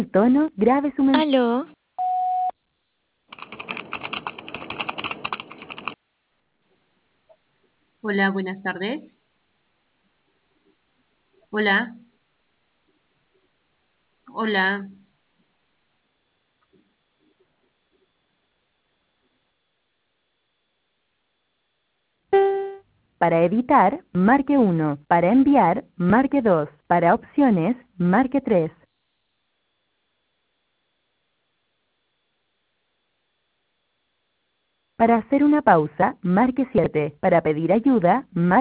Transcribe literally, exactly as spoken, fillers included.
tono, grabe su mensaje. Aló, Hola, buenas tardes. Hola, hola. Para editar, marque uno. Para enviar, marque dos. Para opciones, marque tres. Para hacer una pausa, marque siete. Para pedir ayuda, marque